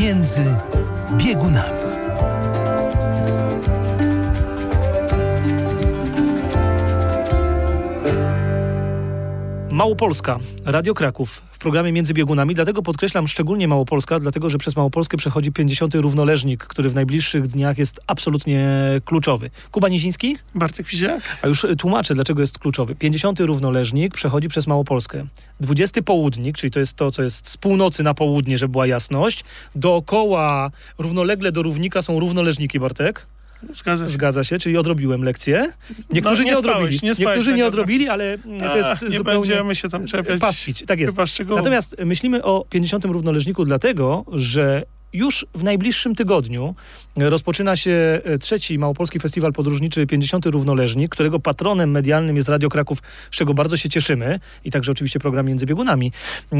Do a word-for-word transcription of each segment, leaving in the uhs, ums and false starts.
Między biegunami. Małopolska, Radio Kraków w programie Między biegunami, dlatego podkreślam szczególnie Małopolska, dlatego że przez Małopolskę przechodzi pięćdziesiąty równoleżnik, który w najbliższych dniach jest absolutnie kluczowy. Kuba Niziński? Bartek Fiziak? A już tłumaczę, dlaczego jest kluczowy. pięćdziesiąty równoleżnik przechodzi przez Małopolskę. dwudziesty południk, czyli to jest to, co jest z północy na południe, żeby była jasność. Dookoła, równolegle do równika są równoleżniki, Bartek? Zgadza się. Zgadza się, czyli odrobiłem lekcję. Niektórzy no, nie, nie spałeś, odrobili. nie spałeś, Niektórzy tak nie odrobili, ale to jest Ach, nie zupełnie... będziemy się tam czepiać. Pastwić, tak jest. Chyba szczegółów. Natomiast myślimy o pięćdziesiątym równoleżniku dlatego, że już w najbliższym tygodniu rozpoczyna się trzeci Małopolski Festiwal Podróżniczy pięćdziesiąty równoleżnik, którego patronem medialnym jest Radio Kraków, z czego bardzo się cieszymy i także oczywiście program Między biegunami.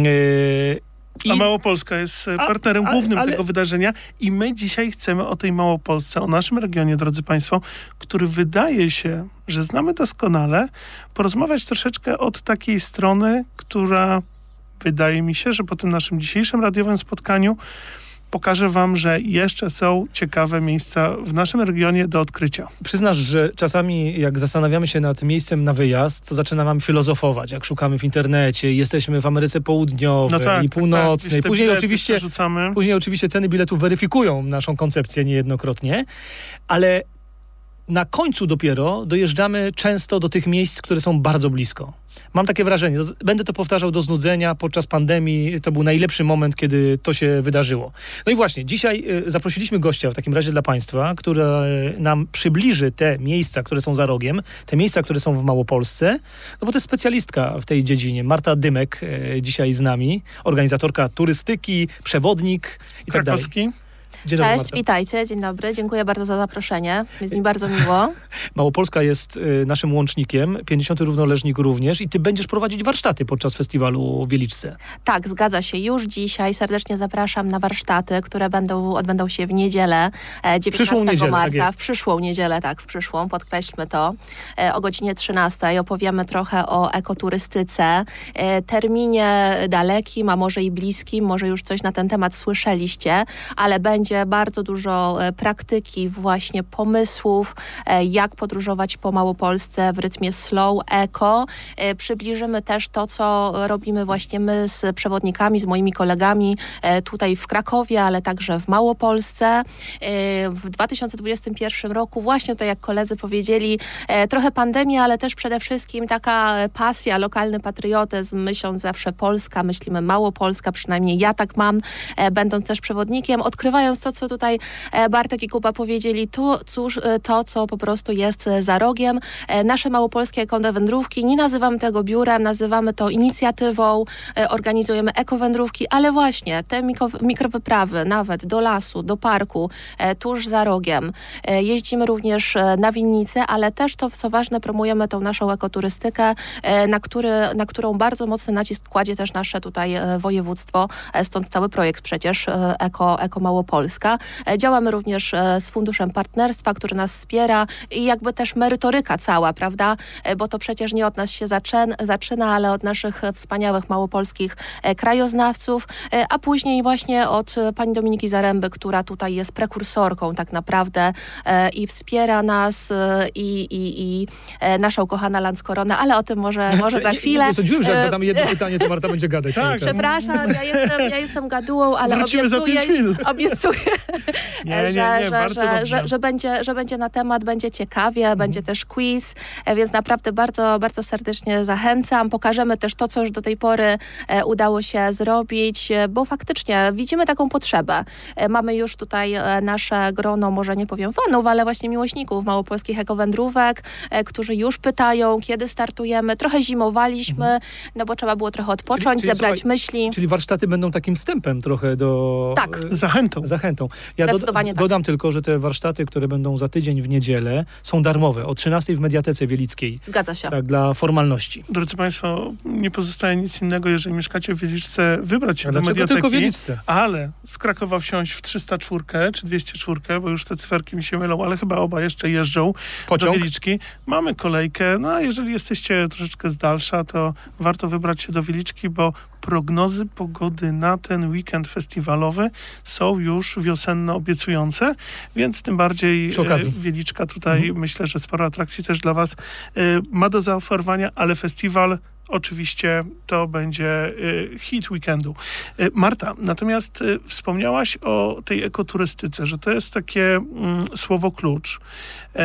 Yy, I... A Małopolska jest partnerem a, głównym ale... tego wydarzenia i my dzisiaj chcemy o tej Małopolsce, o naszym regionie, drodzy Państwo, który wydaje się, że znamy doskonale, porozmawiać troszeczkę od takiej strony, która wydaje mi się, że po tym naszym dzisiejszym radiowym spotkaniu pokażę wam, że jeszcze są ciekawe miejsca w naszym regionie do odkrycia. Przyznasz, że czasami jak zastanawiamy się nad miejscem na wyjazd, to zaczynamy filozofować, jak szukamy w internecie, jesteśmy w Ameryce Południowej no tak, i Północnej. Tak, tak. Później, oczywiście, później oczywiście ceny biletów weryfikują naszą koncepcję niejednokrotnie, ale na końcu dopiero dojeżdżamy często do tych miejsc, które są bardzo blisko. Mam takie wrażenie, będę to powtarzał do znudzenia, podczas pandemii to był najlepszy moment, kiedy to się wydarzyło. No i właśnie, dzisiaj zaprosiliśmy gościa w takim razie dla Państwa, który nam przybliży te miejsca, które są za rogiem, te miejsca, które są w Małopolsce, no bo to jest specjalistka w tej dziedzinie. Marta Dymek dzisiaj z nami, organizatorka turystyki, przewodnik i tak dalej. Dzień dobry, Cześć, Marta. Witajcie, dzień dobry, dziękuję bardzo za zaproszenie, jest mi bardzo miło. Małopolska jest y, naszym łącznikiem, pięćdziesiąty równoleżnik również i ty będziesz prowadzić warsztaty podczas festiwalu w Wieliczce. Tak, zgadza się, już dzisiaj serdecznie zapraszam na warsztaty, które będą, odbędą się w niedzielę, dziewiętnastego niedzielę, marca, tak w przyszłą niedzielę, tak, w przyszłą, podkreślmy to, o godzinie trzynastej opowiemy trochę o ekoturystyce, terminie dalekim, a może i bliskim, może już coś na ten temat słyszeliście, ale będzie bardzo dużo praktyki, właśnie pomysłów, jak podróżować po Małopolsce w rytmie slow, eco. Przybliżymy też to, co robimy właśnie my z przewodnikami, z moimi kolegami tutaj w Krakowie, ale także w Małopolsce. W dwa tysiące dwudziestym pierwszym roku właśnie to, jak koledzy powiedzieli, trochę pandemia, ale też przede wszystkim taka pasja, lokalny patriotyzm, myśląc zawsze Polska, myślimy Małopolska, przynajmniej ja tak mam, będąc też przewodnikiem, odkrywając to, co tutaj Bartek i Kuba powiedzieli, to, cóż, to, co po prostu jest za rogiem. Nasze małopolskie ekowędrówki, nie nazywamy tego biurem, nazywamy to inicjatywą, organizujemy ekowędrówki, ale właśnie te mikro, mikrowyprawy, nawet do lasu, do parku, tuż za rogiem. Jeździmy również na winnicy, ale też to, co ważne, promujemy tą naszą ekoturystykę, na, który, na którą bardzo mocny nacisk kładzie też nasze tutaj województwo, stąd cały projekt przecież Eko, Eko Małopolska. Działamy również z Funduszem Partnerstwa, który nas wspiera i jakby też merytoryka cała, prawda? Bo to przecież nie od nas się zaczyn- zaczyna, ale od naszych wspaniałych małopolskich krajoznawców, a później właśnie od pani Dominiki Zaręby, która tutaj jest prekursorką tak naprawdę i wspiera nas i, i, i nasza ukochana Landskorona, ale o tym może, może za chwilę. Nie, nie sądziłem, że jak zadamy jedno pytanie, to Marta będzie gadać. Tak, przepraszam, ja jestem, ja jestem gadułą, ale Wrócimy obiecuję, obiecuję nie, nie, że, nie, że, że, że, że, będzie, że będzie na temat, będzie ciekawie, mhm. będzie też quiz, więc naprawdę bardzo, bardzo serdecznie zachęcam. Pokażemy też to, co już do tej pory udało się zrobić, bo faktycznie widzimy taką potrzebę. Mamy już tutaj nasze grono, może nie powiem fanów, ale właśnie miłośników małopolskich ekowędrówek, którzy już pytają, kiedy startujemy. Trochę zimowaliśmy, mhm. no bo trzeba było trochę odpocząć, czyli, czyli, zebrać słuchaj, myśli. Czyli warsztaty będą takim wstępem trochę do... Tak. Zachętą. Zachętą. Ja do, tak. dodam tylko, że te warsztaty, które będą za tydzień w niedzielę, są darmowe. O trzynastej w Mediatece Wielickiej. Zgadza się. Tak, dla formalności. Drodzy Państwo, nie pozostaje nic innego, jeżeli mieszkacie w Wieliczce, wybrać się A do Mediateki. Tylko Wieliczce? Ale z Krakowa wsiąść w trzysta cztery czy dwieście cztery, bo już te cyferki mi się mylą, ale chyba oba jeszcze jeżdżą Pociąg? do Wieliczki. Mamy kolejkę, no a jeżeli jesteście troszeczkę z dalsza, to warto wybrać się do Wieliczki, bo prognozy pogody na ten weekend festiwalowy są już wiosenne obiecujące, więc tym bardziej Wieliczka tutaj mhm. myślę, że sporo atrakcji też dla was ma do zaoferowania, ale festiwal oczywiście to będzie y, hit weekendu. Y, Marta, natomiast y, wspomniałaś o tej ekoturystyce, że to jest takie mm, słowo klucz. Y,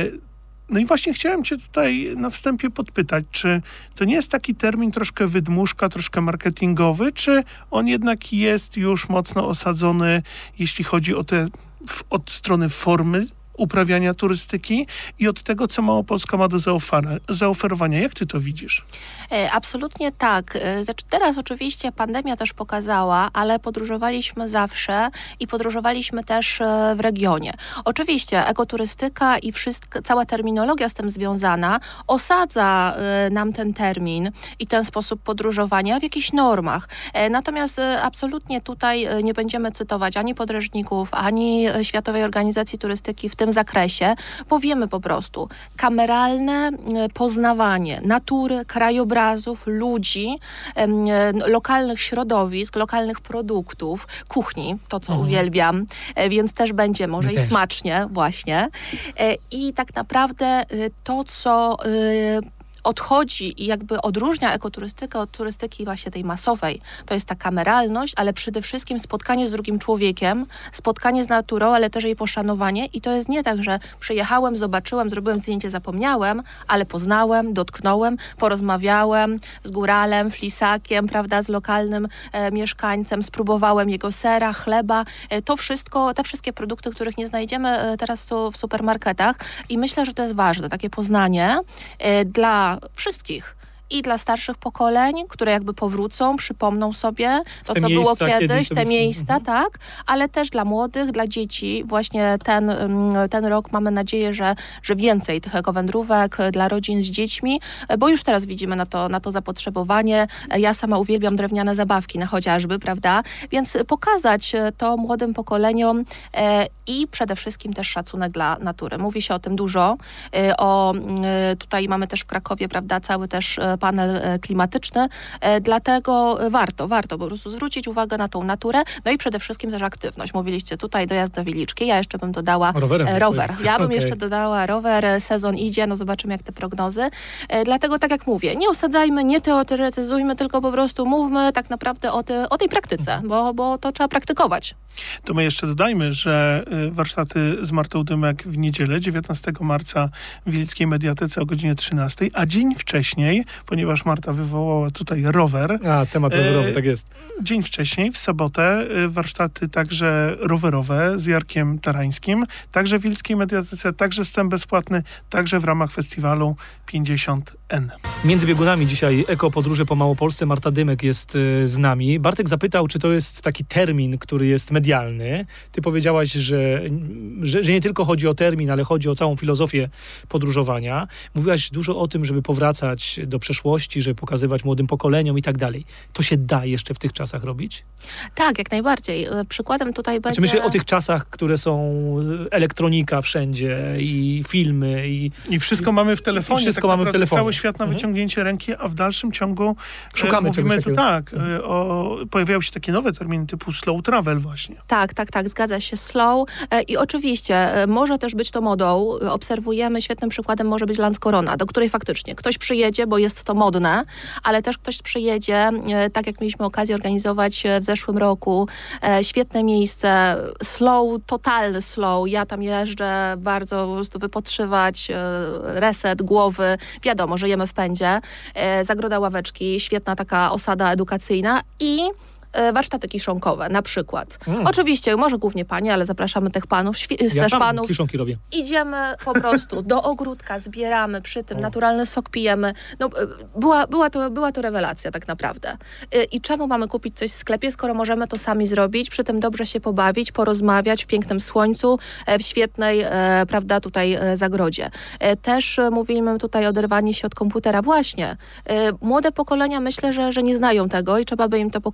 no i właśnie chciałem cię tutaj na wstępie podpytać, czy to nie jest taki termin troszkę wydmuszka, troszkę marketingowy, czy on jednak jest już mocno osadzony, jeśli chodzi o te w, od strony formy uprawiania turystyki i od tego, co Małopolska ma do zaoferowania. Jak ty to widzisz? Absolutnie tak. Znaczy teraz oczywiście pandemia też pokazała, ale podróżowaliśmy zawsze i podróżowaliśmy też w regionie. Oczywiście ekoturystyka i wszystko, cała terminologia z tym związana osadza nam ten termin i ten sposób podróżowania w jakichś normach. Natomiast absolutnie tutaj nie będziemy cytować ani podręczników, ani Światowej Organizacji Turystyki w tym zakresie. Powiemy po prostu kameralne poznawanie natury, krajobrazów, ludzi, em, lokalnych środowisk, lokalnych produktów, kuchni, to co mhm. uwielbiam, e, więc też będzie może My i też. smacznie właśnie. E, I tak naprawdę y, to, co y, odchodzi i jakby odróżnia ekoturystykę od turystyki właśnie tej masowej. To jest ta kameralność, ale przede wszystkim spotkanie z drugim człowiekiem, spotkanie z naturą, ale też jej poszanowanie i to jest nie tak, że przyjechałem, zobaczyłem, zrobiłem zdjęcie, zapomniałem, ale poznałem, dotknąłem, porozmawiałem z góralem, flisakiem, prawda, z lokalnym e, mieszkańcem, spróbowałem jego sera, chleba. E, to wszystko, te wszystkie produkty, których nie znajdziemy e, teraz tu w supermarketach i myślę, że to jest ważne, takie poznanie e, dla wszystkich. I dla starszych pokoleń, które jakby powrócą, przypomną sobie to, te co było kiedyś, kiedyś te miejsca, mhm. tak, ale też dla młodych, dla dzieci. Właśnie ten, ten rok mamy nadzieję, że, że więcej tych ekowędrówek dla rodzin z dziećmi, bo już teraz widzimy na to, na to zapotrzebowanie. Ja sama uwielbiam drewniane zabawki, na chociażby, prawda? Więc pokazać to młodym pokoleniom e, i przede wszystkim też szacunek dla natury. Mówi się o tym dużo. E, o, e, tutaj mamy też w Krakowie, prawda, cały też panel klimatyczny, dlatego warto, warto po prostu zwrócić uwagę na tą naturę, no i przede wszystkim też aktywność. Mówiliście tutaj dojazd do Wieliczki, ja jeszcze bym dodała Rowerem, rower. Ja bym okay. jeszcze dodała rower, sezon idzie, no zobaczymy jak te prognozy. Dlatego tak jak mówię, nie osadzajmy, nie teoretyzujmy, tylko po prostu mówmy tak naprawdę o, ty, o tej praktyce, mhm. bo, bo to trzeba praktykować. To my jeszcze dodajmy, że warsztaty z Martą Dymek w niedzielę, dziewiętnastego marca w Wiejskiej Mediatece o godzinie trzynastej, a dzień wcześniej, ponieważ Marta wywołała tutaj rower. A, temat rowerowy, e, tak jest. Dzień wcześniej, w sobotę, warsztaty także rowerowe z Jarkiem Tarańskim, także w Wiejskiej Mediatece, także wstęp bezpłatny, także w ramach festiwalu pięćdziesiąt N. Między biegunami dzisiaj Eko Podróże po Małopolsce. Marta Dymek jest y, z nami. Bartek zapytał, czy to jest taki termin, który jest medialny. Ty powiedziałaś, że, że, że nie tylko chodzi o termin, ale chodzi o całą filozofię podróżowania. Mówiłaś dużo o tym, żeby powracać do przeszłości, żeby pokazywać młodym pokoleniom i tak dalej. To się da jeszcze w tych czasach robić? Tak, jak najbardziej. Przykładem tutaj będzie... Znaczy myślę o tych czasach, które są elektronika wszędzie i filmy. I, I wszystko i, mamy w telefonie. Wszystko tak mamy w telefonie. Cały świat na wyciągnięcie mhm. ręki, a w dalszym ciągu szukamy mówimy tu tak, mhm. o, pojawiają się takie nowe terminy typu slow travel właśnie. Tak, tak, tak, zgadza się, slow. I oczywiście może też być to modą. Obserwujemy, świetnym przykładem może być Lanzarote, do której faktycznie ktoś przyjedzie, bo jest to modne, ale też ktoś przyjedzie, tak jak mieliśmy okazję organizować w zeszłym roku. Świetne miejsce, slow, totalny slow. Ja tam jeżdżę bardzo po prostu wypoczywać, reset głowy. Wiadomo, żyjemy w pędzie. Zagroda ławeczki, świetna taka osada edukacyjna i warsztaty kiszonkowe na przykład. Mm. Oczywiście, może głównie panie, ale zapraszamy tych panów, ja też sam panów. Kiszonki robię. Idziemy po prostu do ogródka, zbieramy przy tym, o. naturalny sok pijemy. No, była, była, to, była to rewelacja tak naprawdę. I czemu mamy kupić coś w sklepie, skoro możemy to sami zrobić, przy tym dobrze się pobawić, porozmawiać w pięknym słońcu, w świetnej, e, prawda, tutaj e, zagrodzie. E, też e, mówimy tutaj o oderwaniu się od komputera. Właśnie. E, młode pokolenia myślę, że, że nie znają tego i trzeba by im to pokazać, więc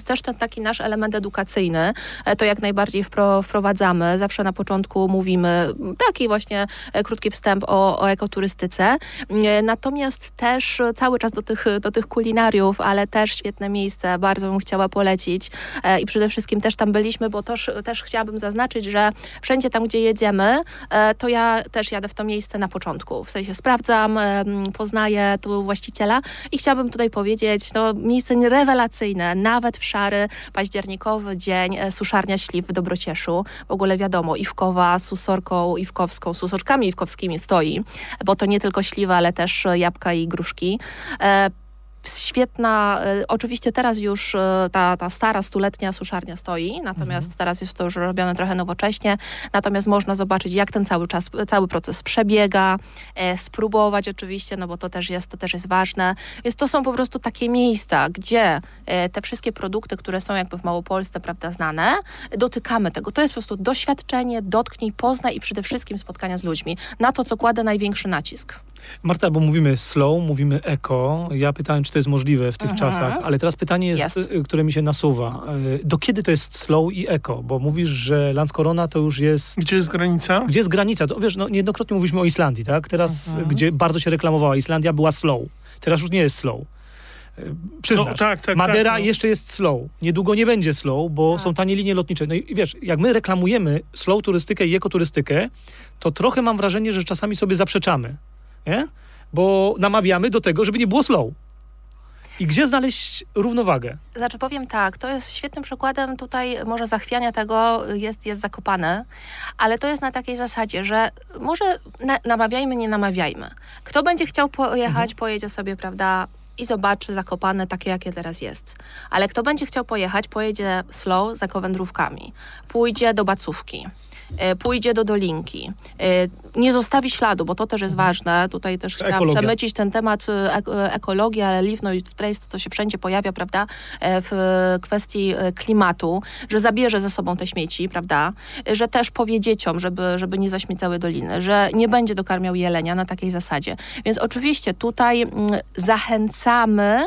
też ten taki nasz element edukacyjny, to jak najbardziej wpro, wprowadzamy. Zawsze na początku mówimy taki właśnie krótki wstęp o, o ekoturystyce. Natomiast też cały czas do tych, do tych kulinariów, ale też świetne miejsce, bardzo bym chciała polecić i przede wszystkim też tam byliśmy, bo też, też chciałabym zaznaczyć, że wszędzie tam, gdzie jedziemy, to ja też jadę w to miejsce na początku. W sensie sprawdzam, poznaję tu właściciela i chciałabym tutaj powiedzieć, no miejsce rewelacyjne, nawet w szary październikowy dzień, suszarnia śliw w Dobrocieszu. W ogóle wiadomo, Iwkowa z susorką iwkowską, susorkami iwkowskimi stoi, bo to nie tylko śliwa, ale też jabłka i gruszki. E, Świetna, y, oczywiście teraz już y, ta, ta stara, stuletnia suszarnia stoi, natomiast mhm. teraz jest to już robione trochę nowocześnie, natomiast można zobaczyć, jak ten cały czas, cały proces przebiega, e, spróbować oczywiście, no bo to też jest, to też jest ważne. Więc to są po prostu takie miejsca, gdzie e, te wszystkie produkty, które są jakby w Małopolsce, prawda, znane, dotykamy tego. To jest po prostu doświadczenie, dotknij, poznaj i przede wszystkim spotkania z ludźmi. Na to, co kładę największy nacisk. Marta, bo mówimy slow, mówimy eko. Ja pytałem, czy to jest możliwe w tych Mhm. czasach, ale teraz pytanie jest, Jest. które mi się nasuwa. Do kiedy to jest slow i eko? Bo mówisz, że Landscorona to już jest... Gdzie jest granica? Gdzie jest granica? To, wiesz, no, niejednokrotnie mówiliśmy o Islandii, tak? Teraz, Mhm. gdzie bardzo się reklamowała, Islandia była slow. Teraz już nie jest slow. Przyznasz. No, tak, tak, Madeira tak, no. jeszcze jest slow. Niedługo nie będzie slow, bo Tak. są tanie linie lotnicze. No i wiesz, jak my reklamujemy slow turystykę i ekoturystykę, to trochę mam wrażenie, że czasami sobie zaprzeczamy. Nie? Bo namawiamy do tego, żeby nie było slow. I gdzie znaleźć równowagę? Znaczy powiem tak, to jest świetnym przykładem tutaj może zachwiania tego jest, jest Zakopane, ale to jest na takiej zasadzie, że może na, namawiajmy, nie namawiajmy. Kto będzie chciał pojechać, mhm. pojedzie sobie, prawda, i zobaczy Zakopane takie, jakie teraz jest. Ale kto będzie chciał pojechać, pojedzie slow za kowędrówkami. Pójdzie do Bacówki. Pójdzie do Dolinki. Nie zostawi śladu, bo to też jest ważne. Tutaj też chciałam Ekologia. przemycić ten temat e- ekologii, ale Live No Trace to się wszędzie pojawia, prawda, w kwestii klimatu, że zabierze ze sobą te śmieci, prawda, że też powie dzieciom, żeby, żeby nie zaśmiecały doliny, że nie będzie dokarmiał jelenia na takiej zasadzie. Więc oczywiście tutaj mm, zachęcamy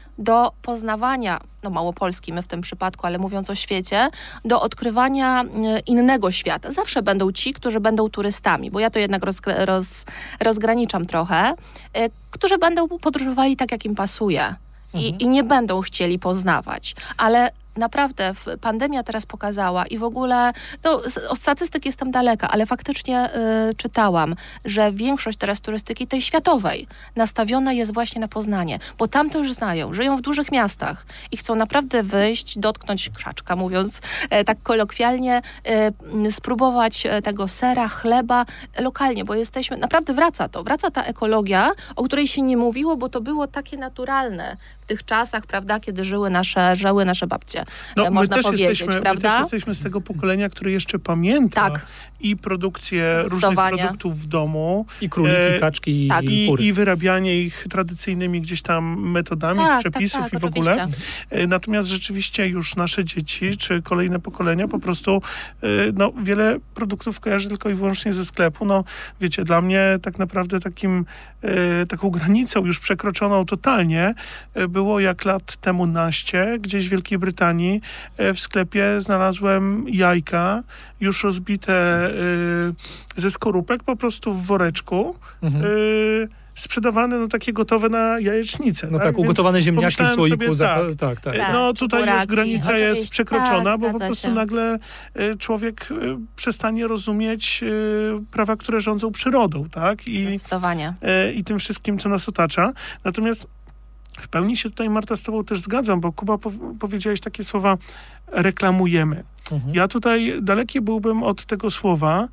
do poznawania, no Małopolski my w tym przypadku, ale mówiąc o świecie, do odkrywania innego świata. Zawsze będą ci, którzy będą turystami, bo ja to jednak roz, roz, rozgraniczam trochę, y, którzy będą podróżowali tak, jak im pasuje i, mhm. i nie będą chcieli poznawać, ale naprawdę pandemia teraz pokazała i w ogóle, no od statystyk jestem daleka, ale faktycznie y, czytałam, że większość teraz turystyki tej światowej nastawiona jest właśnie na Poznanie, bo tam to już znają, żyją w dużych miastach i chcą naprawdę wyjść, dotknąć krzaczka, mówiąc e, tak kolokwialnie, e, spróbować tego sera, chleba lokalnie, bo jesteśmy, naprawdę wraca to, wraca ta ekologia, o której się nie mówiło, bo to było takie naturalne w tych czasach, prawda, kiedy żyły nasze, żyły nasze babcie. No, można my też powiedzieć, jesteśmy, prawda? My też jesteśmy z tego pokolenia, które jeszcze pamięta Tak. i produkcję różnych produktów w domu. I króliki, e, i kaczki, tak. i I, kury. I wyrabianie ich tradycyjnymi gdzieś tam metodami, Tak, z przepisów tak, tak, i w ogóle. oczywiście. E, Natomiast rzeczywiście już nasze dzieci, czy kolejne pokolenia po prostu e, no, wiele produktów kojarzy tylko i wyłącznie ze sklepu. No wiecie, dla mnie tak naprawdę takim e, taką granicą już przekroczoną totalnie e, było jak lat temu naście, gdzieś w Wielkiej Brytanii e, w sklepie znalazłem jajka już rozbite y, ze skorupek po prostu w woreczku, mhm. y, sprzedawane no takie gotowe na jajecznicę. No tak, tak ugotowane ziemniaki w słoiku. Sobie, za... tak. Tak, tak. Tak, no tutaj już granica jest przekroczona, tak, bo po prostu się. nagle y, człowiek y, przestanie rozumieć y, prawa, które rządzą przyrodą, tak? I, Zdecydowanie. y, I tym wszystkim, co nas otacza. Natomiast w pełni się tutaj, Marta, z tobą też zgadzam, bo Kuba po powiedziałeś takie słowa reklamujemy. Mhm. Ja tutaj daleki byłbym od tego słowa,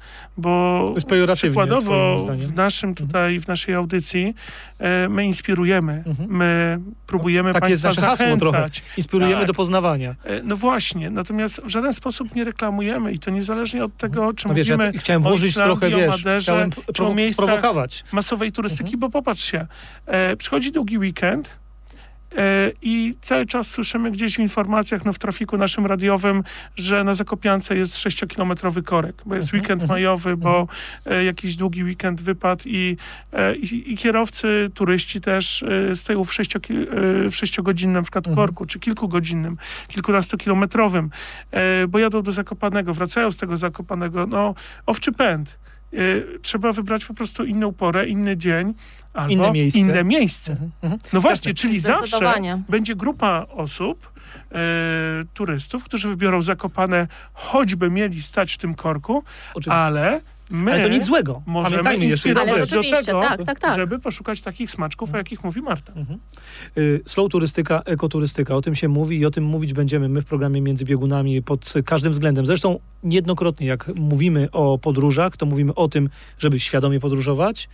bo przykładowo w naszym tutaj, w naszej audycji e, my inspirujemy, mhm. my próbujemy tak państwa jest nasze zachęcać. Hasło trochę. Inspirujemy tak. do poznawania. E, no właśnie, natomiast w żaden sposób nie reklamujemy i to niezależnie od tego, czy no wiesz, mówimy ja chciałem o włożyć Islandii, trochę, o wiesz, Maderze, czy o miejscach sprowokować. masowej turystyki, mhm. bo popatrz się, e, przychodzi długi weekend I cały czas słyszymy gdzieś w informacjach, no w trafiku naszym radiowym, że na Zakopiance jest sześciokilometrowy korek, bo jest weekend majowy, bo jakiś długi weekend wypadł i, i, i kierowcy, turyści też stoją w, sześcio, w sześciogodzinnym na przykład korku, czy kilkugodzinnym, kilkunastokilometrowym, bo jadą do Zakopanego, wracają z tego Zakopanego, no owczy pęd. Trzeba wybrać po prostu inną porę, inny dzień, albo inne miejsce. Inne miejsce. Mhm, mhm. No właśnie, czyli zawsze będzie grupa osób, e, turystów, którzy wybiorą Zakopane, choćby mieli stać w tym korku, oczywiście. ale my ale to nic złego. Możemy inspirować do tego, tak, tak, tak. żeby poszukać takich smaczków, o jakich mówi Marta. Mhm. Slow turystyka, ekoturystyka, o tym się mówi i o tym mówić będziemy my w programie Między Biegunami pod każdym względem. Zresztą niejednokrotnie, jak mówimy o podróżach, to mówimy o tym, żeby świadomie podróżować,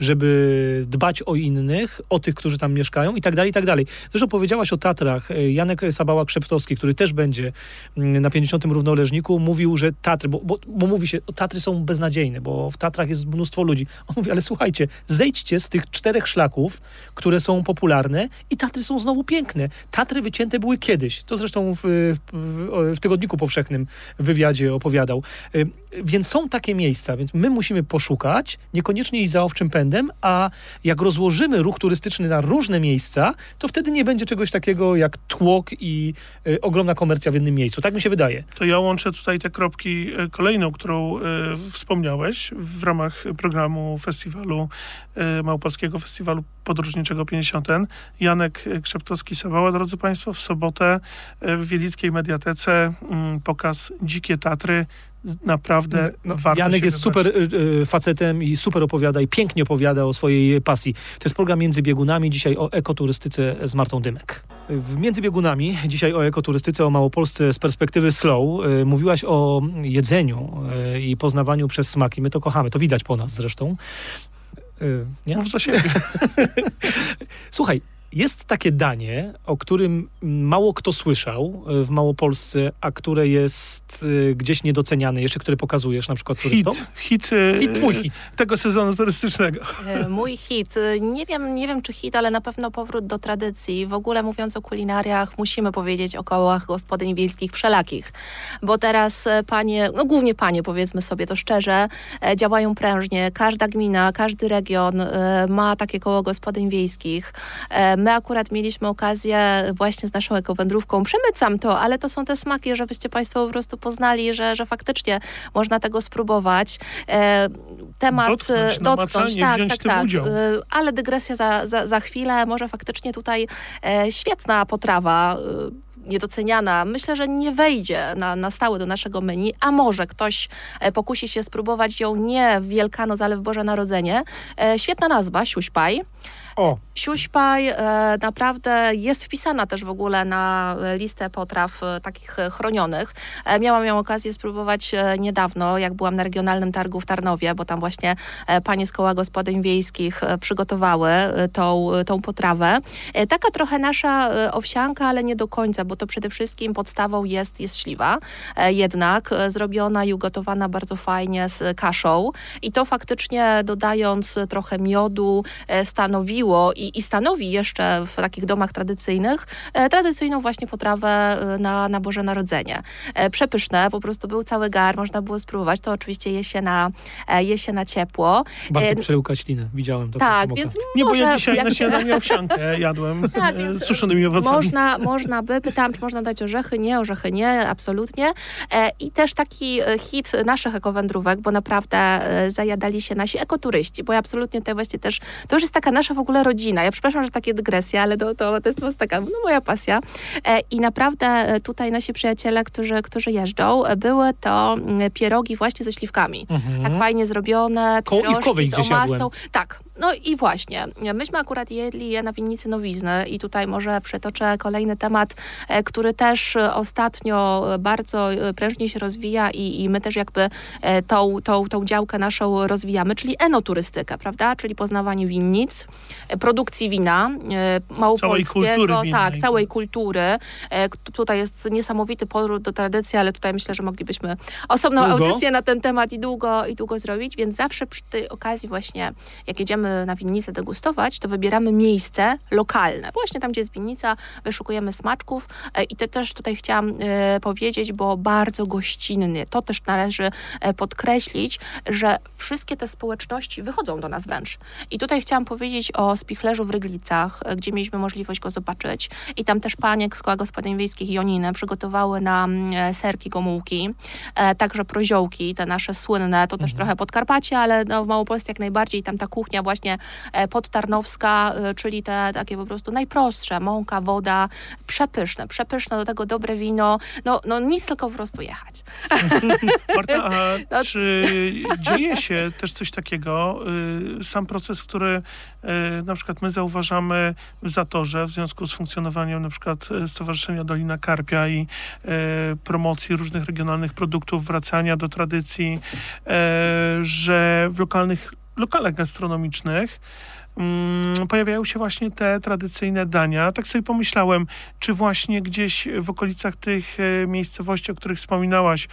żeby dbać o innych, o tych, którzy tam mieszkają i tak dalej, i tak dalej. Zresztą powiedziałaś o Tatrach. Janek Sabała-Krzeptowski, który też będzie na pięćdziesiątym równoleżniku, mówił, że Tatry, bo, bo, bo mówi się, Tatry są beznadziejne, bo w Tatrach jest mnóstwo ludzi. On mówi, ale słuchajcie, zejdźcie z tych czterech szlaków, które są popularne i Tatry są znowu piękne. Tatry wycięte były kiedyś. To zresztą w, w, w Tygodniku Powszechnym w wywiadzie opowiadał. Więc są takie miejsca, więc my musimy poszukać, niekoniecznie iść za owczym pędem, a jak rozłożymy ruch turystyczny na różne miejsca, to wtedy nie będzie czegoś takiego jak tłok i y, ogromna komercja w jednym miejscu. Tak mi się wydaje. To ja łączę tutaj te kropki kolejną, którą y, wspomniałeś w ramach programu festiwalu, y, Małopolskiego Festiwalu Podróżniczego pięćdziesiąt. Janek Krzeptowski-Sabała, drodzy Państwo, w sobotę w Wielickiej Mediatece y, pokaz Dzikie Tatry. Naprawdę no, warto Janek się jest wybrać. super y, facetem i super opowiada i pięknie opowiada o swojej pasji. To jest program Między Biegunami, dzisiaj o ekoturystyce z Martą Dymek. W Między Biegunami, dzisiaj o ekoturystyce, o Małopolsce z perspektywy slow. Y, mówiłaś o jedzeniu y, i poznawaniu przez smaki. My to kochamy, to widać po nas zresztą. Y, nie? Mów za siebie. Słuchaj, jest takie danie, o którym mało kto słyszał w Małopolsce, a które jest y, gdzieś niedoceniane, jeszcze które pokazujesz na przykład turystom? Hit, hit, y, hit twój hit. Tego sezonu turystycznego. Mój hit. Nie wiem, nie wiem czy hit, ale na pewno powrót do tradycji. W ogóle mówiąc o kulinariach, musimy powiedzieć o kołach gospodyń wiejskich wszelakich. Bo teraz panie, no głównie panie, powiedzmy sobie to szczerze, działają prężnie. Każda gmina, każdy region ma takie koło gospodyń wiejskich. My akurat mieliśmy okazję właśnie z naszą ekowędrówką, przemycam to, ale to są te smaki, żebyście Państwo po prostu poznali, że, że faktycznie można tego spróbować. E, temat dotknąć, dotknąć, tak, wziąć tak, tym tak. udział. E, ale dygresja za, za, za chwilę. Może faktycznie tutaj e, świetna potrawa, e, niedoceniana, myślę, że nie wejdzie na, na stałe do naszego menu, a może ktoś e, pokusi się spróbować ją nie w Wielkanoc, ale w Boże Narodzenie. E, świetna nazwa, siuśpaj. O. Siuśpaj e, naprawdę jest wpisana też w ogóle na listę potraw e, takich e, chronionych. E, miałam ją okazję spróbować e, niedawno, jak byłam na Regionalnym Targu w Tarnowie, bo tam właśnie e, panie z koła gospodyń wiejskich e, przygotowały e, tą, tą potrawę. E, taka trochę nasza e, owsianka, ale nie do końca, bo to przede wszystkim podstawą jest, jest śliwa. E, jednak e, zrobiona i ugotowana bardzo fajnie z kaszą i to faktycznie dodając trochę miodu e, stanowiło i, i stanowi jeszcze w takich domach tradycyjnych e, tradycyjną właśnie potrawę e, na, na Boże Narodzenie. E, przepyszne, po prostu był cały gar, można było spróbować. To oczywiście je się na, e, je się na ciepło. Bartek przełykał ślinę, widziałem to. Tak, więc nie, może... bo ja dzisiaj jak... na śniadanie owsiankę jadłem tak, więc z suszonymi owocami. Można, można by, pytałam, czy można dać orzechy, nie, orzechy nie, absolutnie. E, I też taki hit naszych ekowędrówek, bo naprawdę e, zajadali się nasi ekoturyści, bo ja absolutnie tutaj właśnie też, to już jest taka nasza w ogóle rodzina. Ja przepraszam, że takie dygresje, ale to, to, to jest po prostu taka no, moja pasja. E, I naprawdę tutaj nasi przyjaciele, którzy, którzy jeżdżą, były to pierogi właśnie ze śliwkami. Mhm. Tak fajnie zrobione, pierożki z omastą. Tak, no i właśnie. Myśmy akurat jedli je na winnicy Nowizny i tutaj może przetoczę kolejny temat, e, który też ostatnio bardzo prężnie się rozwija i, i my też jakby e, tą, tą, tą działkę naszą rozwijamy, czyli enoturystykę, prawda? Czyli poznawanie winnic, produkcji wina e, małopolskiego, tak, całej kultury. E, tutaj jest niesamowity powrót do tradycji, ale tutaj myślę, że moglibyśmy osobną długo? audycję na ten temat i długo, i długo zrobić, więc zawsze przy tej okazji właśnie, jak jedziemy idziemy na winnicę degustować, to wybieramy miejsce lokalne. Właśnie tam, gdzie jest winnica, wyszukujemy smaczków i to też tutaj chciałam powiedzieć, bo bardzo gościnny. To też należy podkreślić, że wszystkie te społeczności wychodzą do nas wręcz. I tutaj chciałam powiedzieć o spichlerzu w Ryglicach, gdzie mieliśmy możliwość go zobaczyć. I tam też panie z Koła Gospodyń Wiejskich Joniny przygotowały nam serki, gomułki, e, także proziołki, te nasze słynne, to mhm. też trochę Podkarpacie, ale no, w Małopolsce jak najbardziej tam ta kuchnia właśnie e, podtarnowska, e, czyli te takie po prostu najprostsze, mąka, woda, przepyszne, przepyszne, do tego dobre wino, no, no nic, tylko po prostu jechać. Marta, a no, czy dzieje się też coś takiego, y, sam proces, który y, na przykład my zauważamy w Zatorze w związku z funkcjonowaniem na przykład Stowarzyszenia Dolina Karpia i y, promocji różnych regionalnych produktów, wracania do tradycji, y, że w lokalnych lokalach gastronomicznych um, pojawiają się właśnie te tradycyjne dania. Tak sobie pomyślałem, czy właśnie gdzieś w okolicach tych y, miejscowości, o których wspominałaś,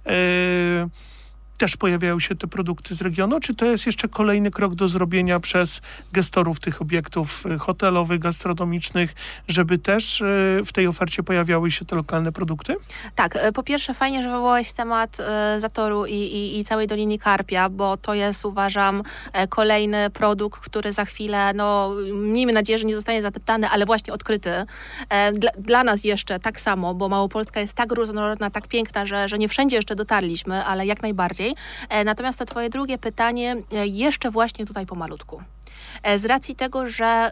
y, też pojawiają się te produkty z regionu, czy to jest jeszcze kolejny krok do zrobienia przez gestorów tych obiektów hotelowych, gastronomicznych, żeby też w tej ofercie pojawiały się te lokalne produkty? Tak, po pierwsze fajnie, że wywołałeś temat Zatoru i, i, i całej Doliny Karpia, bo to jest, uważam, kolejny produkt, który za chwilę, no miejmy nadzieję, że nie zostanie zadeptany, ale właśnie odkryty. Dla, dla nas jeszcze tak samo, bo Małopolska jest tak różnorodna, tak piękna, że, że nie wszędzie jeszcze dotarliśmy, ale jak najbardziej. Natomiast to twoje drugie pytanie jeszcze właśnie tutaj pomalutku. Z racji tego, że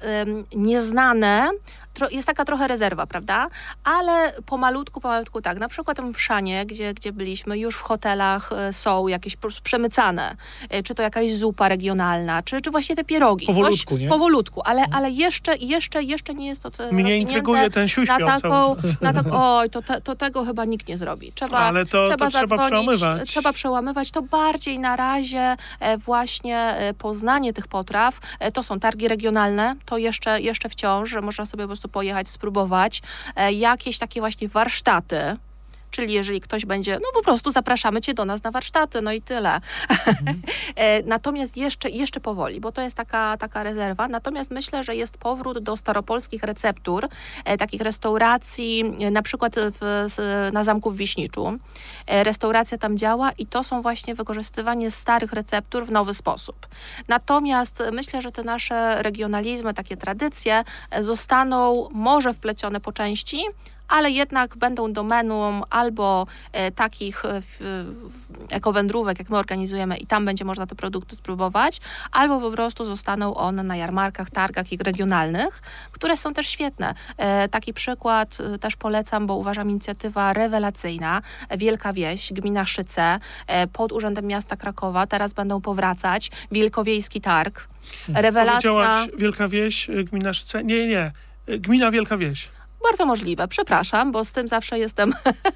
nieznane jest taka trochę rezerwa, prawda? Ale pomalutku, pomalutku tak. Na przykład w Mszanie, gdzie, gdzie byliśmy, już w hotelach są jakieś po prostu przemycane. Czy to jakaś zupa regionalna, czy, czy właśnie te pierogi. Powolutku, nie? Powolutku, ale, ale jeszcze, jeszcze, jeszcze nie jest to mnie intryguje ten siuśpiał na taką, na tak, oj, to, te, to tego chyba nikt nie zrobi. Trzeba, ale to trzeba, to trzeba przełamywać. Trzeba przełamywać. To bardziej na razie właśnie poznanie tych potraw. To są targi regionalne. To jeszcze, jeszcze wciąż, że można sobie po prostu pojechać, spróbować. E, jakieś takie właśnie warsztaty, czyli jeżeli ktoś będzie, no po prostu zapraszamy cię do nas na warsztaty, no i tyle. Mhm. e, natomiast jeszcze, jeszcze powoli, bo to jest taka, taka rezerwa. Natomiast myślę, że jest powrót do staropolskich receptur, e, takich restauracji, e, na przykład w, z, na Zamku w Wiśniczu. E, restauracja tam działa i to są właśnie wykorzystywanie starych receptur w nowy sposób. Natomiast myślę, że te nasze regionalizmy, takie tradycje e, zostaną może wplecione po części, ale jednak będą domeną albo e, takich e, ekowędrówek, jak my organizujemy i tam będzie można te produkty spróbować, albo po prostu zostaną one na jarmarkach, targach ich regionalnych, które są też świetne. E, taki przykład e, też polecam, bo uważam inicjatywa rewelacyjna. Wielka Wieś, gmina Szyce, e, pod Urzędem Miasta Krakowa, teraz będą powracać Wielkowiejski Targ. Rewelacja. Powiedziałaś Wielka Wieś, gmina Szyce? Nie, nie, gmina Wielka Wieś. Bardzo możliwe, przepraszam, bo z tym zawsze jestem...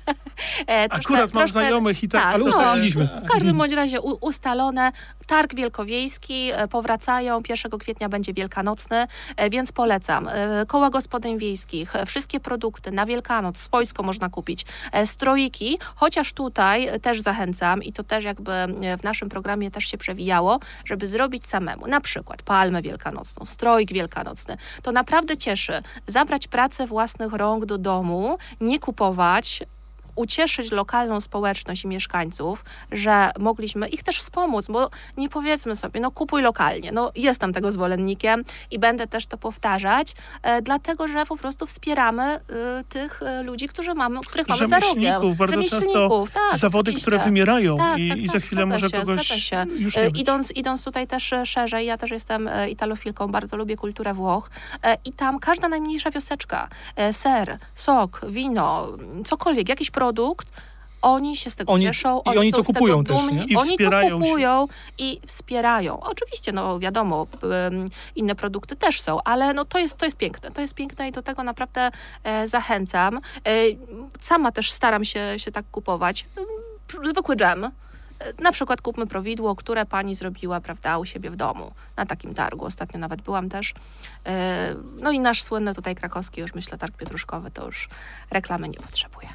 e, troszkę, Akurat mam troszkę, znajomych i tak, tak ale ustaliliśmy. No, w każdym bądź razie u, ustalone. Targ Wielkowiejski, e, powracają, pierwszego kwietnia będzie Wielkanocny, e, więc polecam. E, Koła Gospodyń Wiejskich, e, wszystkie produkty na Wielkanoc, swojsko można kupić, e, stroiki, chociaż tutaj e, też zachęcam i to też jakby w naszym programie też się przewijało, żeby zrobić samemu. Na przykład palmę wielkanocną, stroik wielkanocny. To naprawdę cieszy. Zabrać pracę własną rąk do domu, nie kupować, ucieszyć lokalną społeczność i mieszkańców, że mogliśmy ich też wspomóc, bo nie powiedzmy sobie, no kupuj lokalnie, no jestem tego zwolennikiem i będę też to powtarzać, e, dlatego, że po prostu wspieramy e, tych e, ludzi, którzy mamy, których mamy za rogiem. Bardzo często tak, zawody, oczywiście. Które wymierają tak, i, tak, i za tak, chwilę może się, kogoś się. już nie e, być. idąc, idąc tutaj też szerzej, ja też jestem e, italofilką, bardzo lubię kulturę Włoch e, i tam każda najmniejsza wioseczka, e, ser, sok, wino, cokolwiek, jakiś produkt, produkt, oni się z tego oni, cieszą, oni, oni są to z kupują tego dumni, też, I oni to kupują się. i wspierają. Oczywiście, no wiadomo, um, inne produkty też są, ale no to jest, to jest piękne, to jest piękne i do tego naprawdę e, zachęcam. E, sama też staram się, się tak kupować. Zwykły dżem. Na przykład kupmy prowidło, które pani zrobiła, prawda, u siebie w domu, na takim targu. Ostatnio nawet byłam też. No i nasz słynny tutaj krakowski, już myślę, targ pietruszkowy, to już reklamy nie potrzebuje.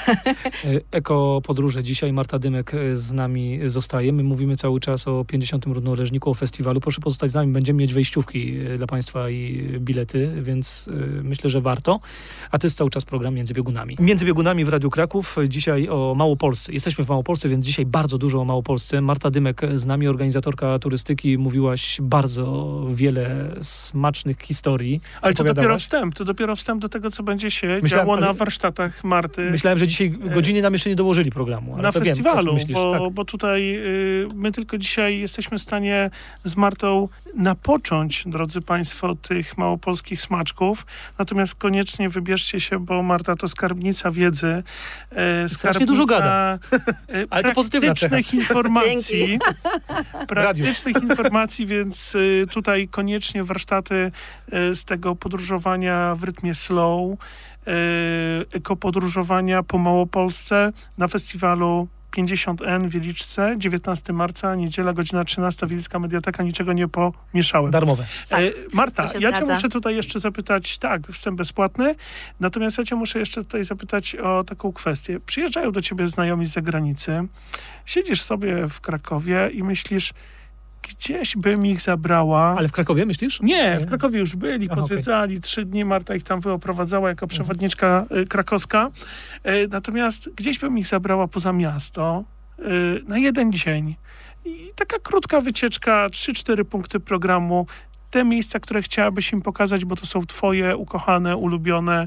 Eko Podróże. Dzisiaj Marta Dymek z nami zostaje. My mówimy cały czas o pięćdziesiątym równoleżniku, o festiwalu. Proszę pozostać z nami, będziemy mieć wejściówki dla Państwa i bilety, więc myślę, że warto. A to jest cały czas program Między Biegunami. Między Biegunami w Radiu Kraków. Dzisiaj o Małopolsce. Jesteśmy w Małopolsce, więc dzisiaj bardzo dużo o Małopolsce. Marta Dymek z nami, organizatorka turystyki. Mówiłaś bardzo wiele smacznych historii. Ale to dopiero wstęp. To dopiero wstęp do tego, co będzie się Myślałem, działo na warsztatach Marty. Myślałem, że dzisiaj godziny nam jeszcze nie dołożyli programu. Ale na to festiwalu, wiem, bo, tak. bo tutaj y, my tylko dzisiaj jesteśmy w stanie z Martą napocząć, drodzy Państwo, tych małopolskich smaczków. Natomiast koniecznie wybierzcie się, bo Marta to skarbnica wiedzy. E, skarbnica dużo gada. Ale to pozytywna cecha. informacji. praktycznych informacji, więc y, tutaj koniecznie warsztaty y, z tego podróżowania w rytmie slow, y, ekopodróżowania po Małopolsce na festiwalu pięćdziesiąt N w Wieliczce, dziewiętnastego marca, niedziela, godzina trzynasta, Wielicka Mediateka, niczego nie pomieszałem. Darmowe. Tak, e, Marta, ja zgadza. Cię muszę tutaj jeszcze zapytać, tak, wstęp bezpłatny, natomiast ja cię muszę jeszcze tutaj zapytać o taką kwestię. Przyjeżdżają do ciebie znajomi z zagranicy, siedzisz sobie w Krakowie i myślisz, gdzieś bym ich zabrała. Ale w Krakowie myślisz? Nie, w Krakowie już byli, Aha, pozwiedzali okay. trzy dni. Marta ich tam wyoprowadzała jako przewodniczka mhm. krakowska. Natomiast gdzieś bym ich zabrała poza miasto na jeden dzień. I taka krótka wycieczka, trzy cztery punkty programu. Te miejsca, które chciałabyś im pokazać, bo to są twoje ukochane, ulubione.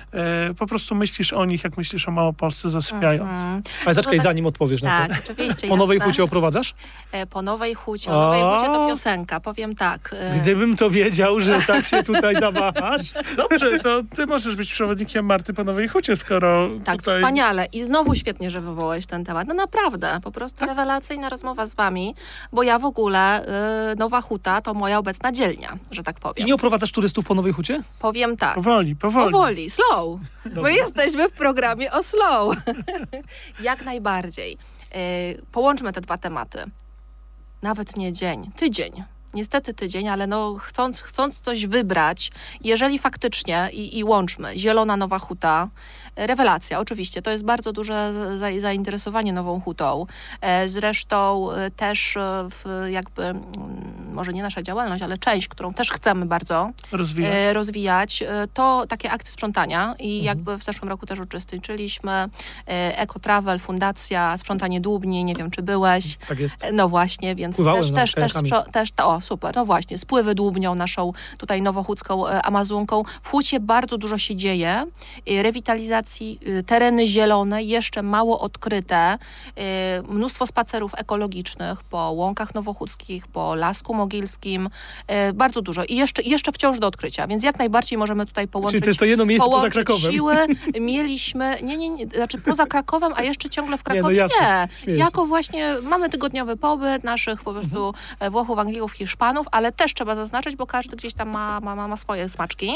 E, po prostu myślisz o nich, jak myślisz o Małopolsce, zasypiając. Mm-hmm. Ale zaczekaj, no tak, zanim odpowiesz na tak, to. Oczywiście, po Nowej Hucie oprowadzasz? E, po Nowej Hucie. O Nowej Hucie to piosenka, powiem tak. E... Gdybym to wiedział, że tak się tutaj zawahasz. Dobrze, to ty możesz być przewodnikiem Marty po Nowej Hucie, skoro Tak, tutaj... wspaniale. I znowu świetnie, że wywołałeś ten temat. No naprawdę, po prostu tak? rewelacyjna rozmowa z wami, bo ja w ogóle y, Nowa Huta to moja obecna dzielnia, że tak powiem. I nie oprowadzasz turystów po Nowej Hucie? Powiem tak. Powoli, powoli. Powoli, slow. Dobra. My jesteśmy w programie o slow. Jak najbardziej. Yy, połączmy te dwa tematy. Nawet nie dzień, tydzień. Niestety tydzień, ale no chcąc, chcąc coś wybrać, jeżeli faktycznie, i, i łączmy, Zielona Nowa Huta, rewelacja, oczywiście, to jest bardzo duże za, zainteresowanie Nową Hutą. Zresztą też w jakby, może nie nasza działalność, ale część, którą też chcemy bardzo rozwijać, rozwijać to takie akcje sprzątania i mhm. jakby w zeszłym roku też uczestniczyliśmy. Eco-Travel, Fundacja, Sprzątanie Dłubni, nie wiem, czy byłeś. Tak jest. No właśnie, więc Pływałem, też, no, też, też, też, o super, no właśnie, spływy Dłubnią, naszą tutaj nowochódzką Amazonką. W Hucie bardzo dużo się dzieje, rewitalizacji, tereny zielone, jeszcze mało odkryte, mnóstwo spacerów ekologicznych po łąkach nowochódzkich, po Lasku Mogilskim, bardzo dużo i jeszcze, jeszcze wciąż do odkrycia, więc jak najbardziej możemy tutaj połączyć, Czyli to jest to jedno miejsce poza Krakowem. siły. Mieliśmy, nie, nie, nie, znaczy poza Krakowem, a jeszcze ciągle w Krakowie, nie, no jasne, nie. Jako właśnie mamy tygodniowy pobyt naszych po prostu mhm. Włochów, Anglików, Hiszpanów, ale też trzeba zaznaczyć, bo każdy gdzieś tam ma, ma, ma swoje smaczki.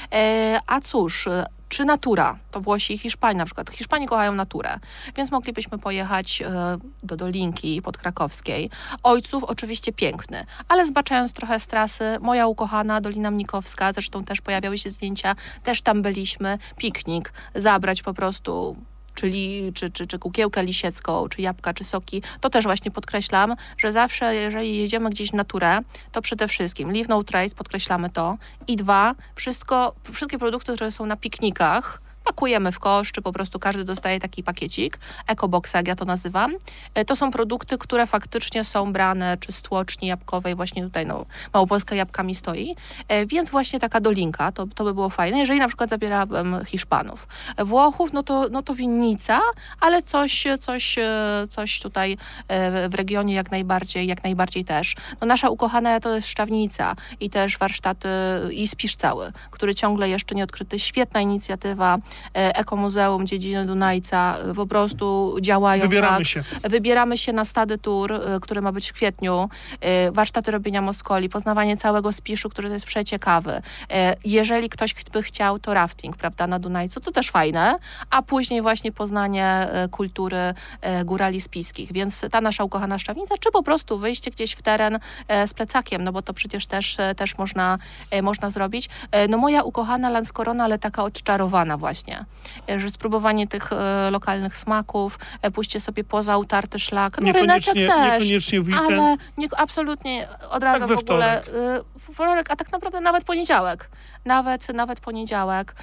E, a cóż, czy natura, to Włosi i Hiszpanii na przykład. Hiszpanie kochają naturę, więc moglibyśmy pojechać e, do Dolinki podkrakowskiej. Ojców oczywiście piękny, ale zbaczając trochę z trasy, moja ukochana Dolina Mnikowska, zresztą też pojawiały się zdjęcia, też tam byliśmy, piknik, zabrać po prostu... Czyli, czy, czy, czy kukiełkę lisiecką, czy jabłka, czy soki, to też właśnie podkreślam, że zawsze, jeżeli jedziemy gdzieś w naturę, to przede wszystkim leave no trace, podkreślamy to, i dwa, wszystko, wszystkie produkty, które są na piknikach, pakujemy w kosz, czy po prostu każdy dostaje taki pakiecik, ekobox, jak ja to nazywam. To są produkty, które faktycznie są brane, czy z tłoczni jabłkowej, właśnie tutaj no, Małopolska jabłkami stoi, więc właśnie taka dolinka, to, to by było fajne, jeżeli na przykład zabierałabym Hiszpanów. Włochów, no to, no to winnica, ale coś, coś, coś tutaj w regionie jak najbardziej, jak najbardziej też. No nasza ukochana to jest Szczawnica i też warsztaty i Spisz cały, który ciągle jeszcze nie odkryty. Świetna inicjatywa Ekomuzeum Dziedziny Dunajca, po prostu działają. Wybieramy tak. się. Wybieramy się na Stady Tour, który ma być w kwietniu, warsztaty robienia moskoli, poznawanie całego Spiszu, który jest przeciekawy. Jeżeli ktoś by chciał, to rafting, prawda, na Dunajcu, to też fajne, a później właśnie poznanie kultury górali spiskich, więc ta nasza ukochana Szczawnica, czy po prostu wyjście gdzieś w teren z plecakiem, no bo to przecież też, też można, można zrobić. No moja ukochana Landskorona, ale taka odczarowana właśnie, że spróbowanie tych lokalnych smaków, pójście sobie poza utarty szlak, no ryneczek też, niekoniecznie w weekend. ale nie, absolutnie od razu tak w ogóle w wtorek, a tak naprawdę nawet poniedziałek, nawet, nawet poniedziałek.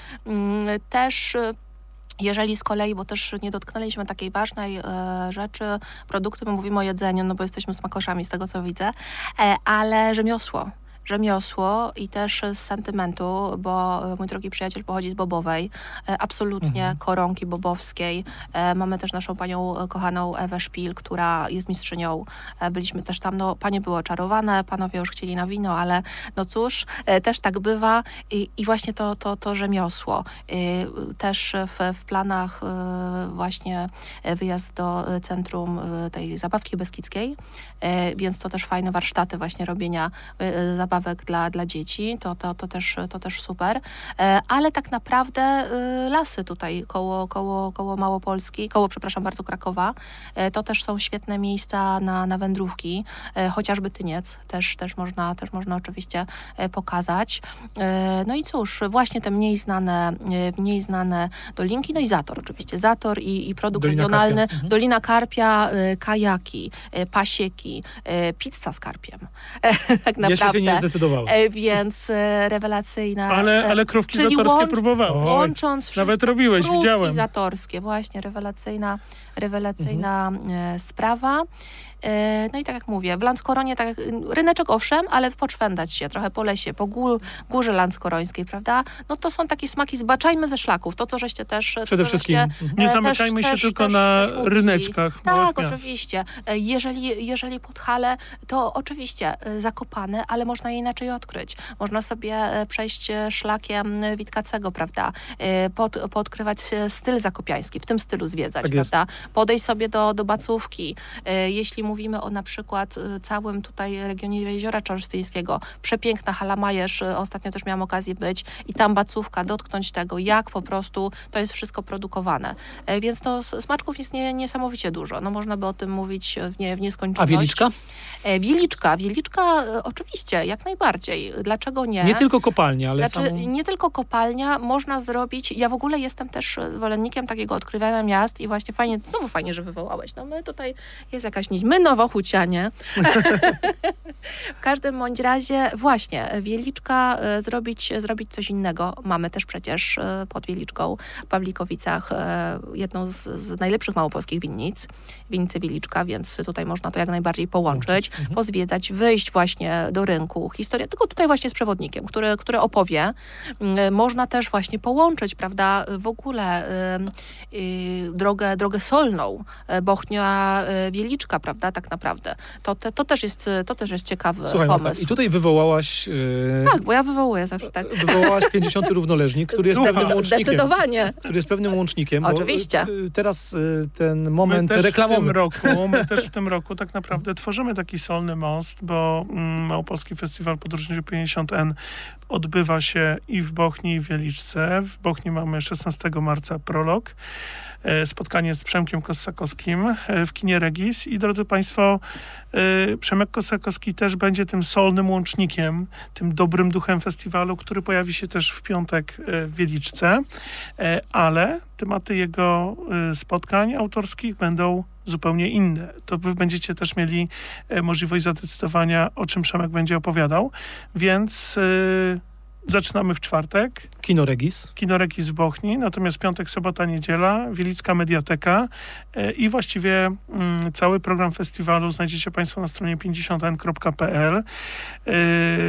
Też jeżeli z kolei, bo też nie dotknęliśmy takiej ważnej e, rzeczy, produkty, my mówimy o jedzeniu, no bo jesteśmy smakoszami z tego, co widzę, e, ale rzemiosło. Rzemiosło i też z sentymentu, bo mój drogi przyjaciel pochodzi z Bobowej, e, absolutnie mhm. koronki bobowskiej. E, mamy też naszą panią kochaną Ewę Szpil, która jest mistrzynią. E, byliśmy też tam, no panie były oczarowane, panowie już chcieli na wino, ale no cóż, e, też tak bywa i, i właśnie to, to, to rzemiosło. E, też w, w planach e, właśnie wyjazd do centrum e, tej zabawki beskidzkiej, e, więc to też fajne warsztaty właśnie robienia e, zabawek Dla, dla dzieci, to, to, to, też, to też super, e, ale tak naprawdę e, lasy tutaj koło, koło, koło Małopolski, koło, przepraszam bardzo, Krakowa, e, to też są świetne miejsca na, na wędrówki, e, chociażby Tyniec też, też, można, też można oczywiście e, pokazać. E, no i cóż, właśnie te mniej znane, e, mniej znane dolinki, no i Zator oczywiście, Zator i, i produkt Dolina regionalny, Karpia. Mhm. Dolina Karpia, e, kajaki, e, pasieki, e, pizza z karpiem. E, tak naprawdę. Jeszcze się nie zdecydowałem. E, więc e, rewelacyjna. Ale, ale krówki czyli zatorskie łącz, próbowałeś. Łącząc wszystko, Nawet robiłeś, krówki widziałem. zatorskie, właśnie, rewelacyjna, rewelacyjna mhm. e, sprawa. E, no i tak jak mówię, w Landskoronie tak, ryneczek owszem, ale poczwędać się trochę po lesie, po gór, górze landskorońskiej, prawda? No to są takie smaki, zbaczajmy ze szlaków. To, co żeście też... Przede to, wszystkim. żeście, Nie e, zamykajmy też, się też, tylko też, na też mówili. ryneczkach. Tak, miast. oczywiście. E, jeżeli, jeżeli Podhale, to oczywiście e, Zakopane, ale można je inaczej odkryć. Można sobie e, przejść szlakiem Witkacego, prawda? E, pod, poodkrywać styl zakopiański, w tym stylu zwiedzać, tak prawda? Podejść sobie do, do Bacówki. E, jeśli mówimy o na przykład całym tutaj regionie Jeziora Czorstyńskiego, przepiękna hala Majerz, ostatnio też miałam okazję być i tam Bacówka, dotknąć tego, jak po prostu to jest wszystko produkowane. E, więc to smaczków jest nie, niesamowicie dużo. No można by o tym mówić w, nie, w nieskończoność. A Wieliczka? E, Wieliczka. Wieliczka e, oczywiście, jak najbardziej. Dlaczego nie? Nie tylko kopalnia, ale Znaczy, samą... nie tylko kopalnia, można zrobić, ja w ogóle jestem też zwolennikiem takiego odkrywania miast i właśnie fajnie, znowu fajnie, że wywołałeś. No my tutaj jest jakaś nić, my Nowochucianie. W każdym bądź razie właśnie Wieliczka, e, zrobić, zrobić coś innego. Mamy też przecież e, pod Wieliczką w Pawlikowicach e, jedną z, z najlepszych małopolskich winnic, winnicy Wieliczka, więc tutaj można to jak najbardziej połączyć, mhm. pozwiedzać, wyjść właśnie do rynku, historię, tylko tutaj właśnie z przewodnikiem, który, który opowie. E, można też właśnie połączyć, prawda, w ogóle e, e, drogę, drogę solną, e, Bochnia e, Wieliczka, prawda, tak naprawdę. To, te, to, też jest, to też jest ciekawy Słuchaj, pomysł. Marta, i tutaj wywołałaś... Yy, tak, bo ja wywołuję zawsze tak. Wywołałaś pięćdziesiąty równoleżnik, który jest pewnym łącznikiem. Zdecydowanie. Który jest pewnym łącznikiem. Oczywiście. Bo, yy, teraz yy, ten moment my też reklamowy. W tym roku, my też w tym roku tak naprawdę tworzymy taki solny most, bo mm, Małopolski Festiwal Podróżniczy pięćdziesiąt N odbywa się i w Bochni, i w Wieliczce. W Bochni mamy szesnastego marca prolog. Spotkanie z Przemkiem Kossakowskim w kinie Regis i drodzy Państwo, Przemek Kossakowski też będzie tym solnym łącznikiem, tym dobrym duchem festiwalu, który pojawi się też w piątek w Wieliczce, ale tematy jego spotkań autorskich będą zupełnie inne. To wy będziecie też mieli możliwość zadecydowania, o czym Przemek będzie opowiadał, więc zaczynamy w czwartek. Kino Regis. Kino Regis w Bochni, natomiast piątek, sobota, niedziela, Wielicka Mediateka e, i właściwie mm, cały program festiwalu znajdziecie Państwo na stronie pięćdziesiąt n kropka p l. E,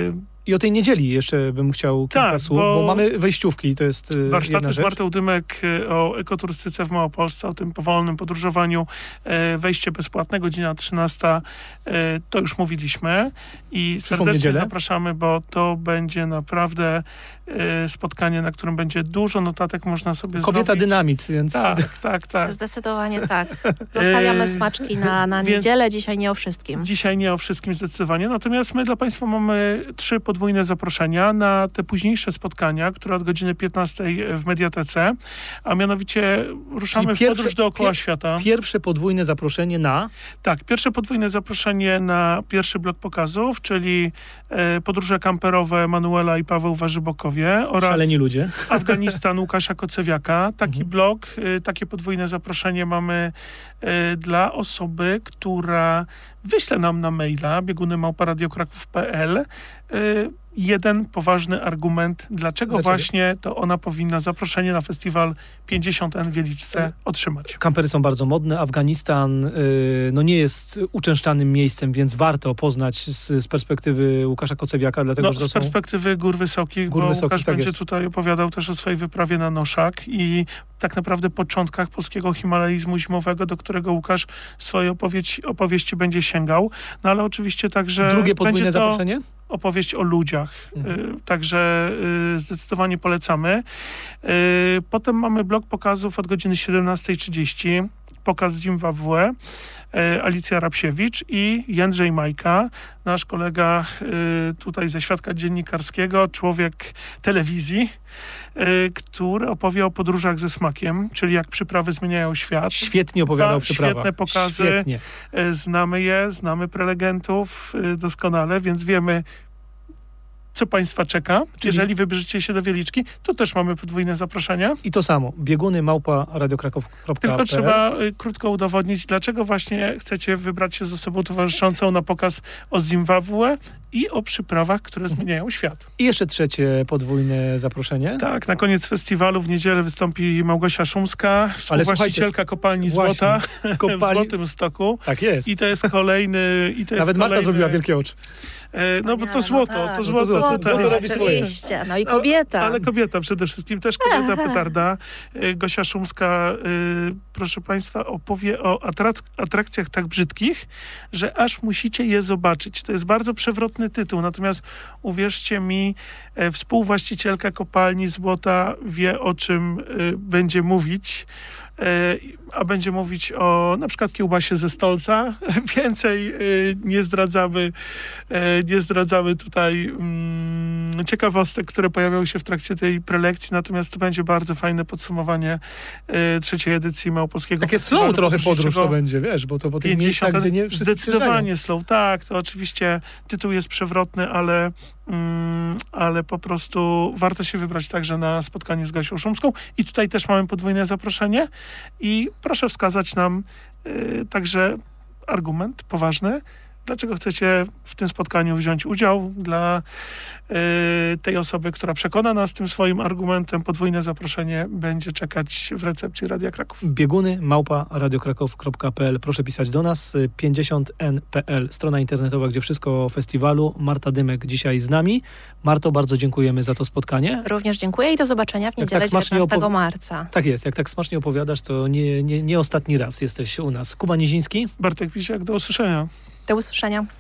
I o tej niedzieli jeszcze bym chciał kilka tak, słów, bo... bo mamy wejściówki, to jest warsztaty z Martą Dymek o ekoturystyce w Małopolsce, o tym powolnym podróżowaniu, wejście bezpłatne, godzina trzynasta, to już mówiliśmy i serdecznie zapraszamy, bo to będzie naprawdę spotkanie, na którym będzie dużo notatek, można sobie Kobieta zrobić. dynamit, więc... Tak, tak, tak. Zdecydowanie tak. Zostawiamy smaczki na, na niedzielę, dzisiaj nie o wszystkim. Dzisiaj nie o wszystkim zdecydowanie, natomiast my dla Państwa mamy trzy podwójne zaproszenia na te późniejsze spotkania, które od godziny piętnastej w Mediatece, a mianowicie ruszamy w podróż dookoła pier, świata. Pierwsze podwójne zaproszenie na... Tak, pierwsze podwójne zaproszenie na pierwszy blok pokazów, czyli e, podróże kamperowe Manuela i Paweł Warzybokowie oraz Szaleni ludzie. Afganistan Łukasza Kocewiaka. Taki mhm. blok, e, takie podwójne zaproszenie mamy e, dla osoby, która wyśle nam na maila bieguny małpa radio kraków kropka p l y, jeden poważny argument, dlaczego, dlaczego właśnie to ona powinna zaproszenie na festiwal pięćdziesiąt N w Wieliczce otrzymać. Kampery są bardzo modne. Afganistan y, no nie jest uczęszczanym miejscem, więc warto poznać z, z perspektywy Łukasza Kocewiaka. Dlatego, no, że to z perspektywy Gór Wysokich, Gór bo Wysokich, Łukasz tak będzie jest. tutaj opowiadał też o swojej wyprawie na Noszak i tak naprawdę początkach polskiego himalaizmu zimowego, do którego Łukasz swoje opowieści, opowieści będzie sięgał. No ale oczywiście także drugie podwójne będzie to zaproszenie? Opowieść o ludziach. Mhm. Y, także y, zdecydowanie polecamy. Y, potem mamy blok pokazów od godziny siedemnasta trzydzieści. Pokaz z Zimbabwe. Y, Alicja Rapsiewicz i Jędrzej Majka, nasz kolega y, tutaj ze świadka dziennikarskiego, człowiek telewizji, y, który opowie o podróżach ze smakiem, czyli jak przyprawy zmieniają świat. Świetnie opowiadał o przyprawach. Świetne pokazy. Świetnie. Y, znamy je, znamy prelegentów y, doskonale, więc wiemy, co Państwa czeka. Czyli... Jeżeli wybierzecie się do Wieliczki, to też mamy podwójne zaproszenia. I to samo. Bieguny małpa radio kraków kropka p l. Tylko trzeba y, krótko udowodnić, dlaczego właśnie chcecie wybrać się z osobą towarzyszącą na pokaz o Zimbabwe i o przyprawach, które mhm. zmieniają świat. I jeszcze trzecie podwójne zaproszenie. Tak, na koniec festiwalu w niedzielę wystąpi Małgosia Szumska, współwłaścicielka kopalni właśnie, Złota kopalni... w Złotym Stoku. Tak jest. I to jest kolejny... I to jest Nawet kolejny... Marta zrobiła wielkie oczy. E, no bo to złoto, no tak, to złoto. No to to, złoto, oczywiście. No i kobieta. Ale, ale kobieta przede wszystkim, też kobieta petarda. E, Gosia Szumska, e, proszę Państwa, opowie o atrak- atrakcjach tak brzydkich, że aż musicie je zobaczyć. To jest bardzo przewrotny tytuł, natomiast uwierzcie mi, e, współwłaścicielka kopalni Złota wie, o czym e, będzie mówić. A będzie mówić o na przykład kiełbasie ze Stolca. Więcej y, nie zdradzamy, y, nie zdradzamy tutaj y, ciekawostek, które pojawiają się w trakcie tej prelekcji, natomiast to będzie bardzo fajne podsumowanie y, trzeciej edycji Małopolskiego Takie slow trochę podróż to będzie, wiesz, bo to po tych miejscach, gdzie nie wszyscy zdecydowanie slow, tak, to oczywiście tytuł jest przewrotny, ale Mm, ale po prostu warto się wybrać także na spotkanie z Gosią Szumską. I tutaj też mamy podwójne zaproszenie i proszę wskazać nam y, także argument poważny, dlaczego chcecie w tym spotkaniu wziąć udział. Dla y, tej osoby, która przekona nas tym swoim argumentem, podwójne zaproszenie będzie czekać w recepcji Radia Kraków. Bieguny małpa radio kraków kropka p l. Proszę pisać do nas. pięćdziesiąt n kropka p l. Strona internetowa, gdzie wszystko o festiwalu. Marta Dymek dzisiaj z nami. Marto, bardzo dziękujemy za to spotkanie. Również dziękuję i do zobaczenia w niedzielę tak dziewiętnastego opowi- marca. Tak jest. Jak tak smacznie opowiadasz, to nie, nie, nie ostatni raz jesteś u nas. Kuba Niziński. Bartek Pisiak, do usłyszenia. Do usłyszenia.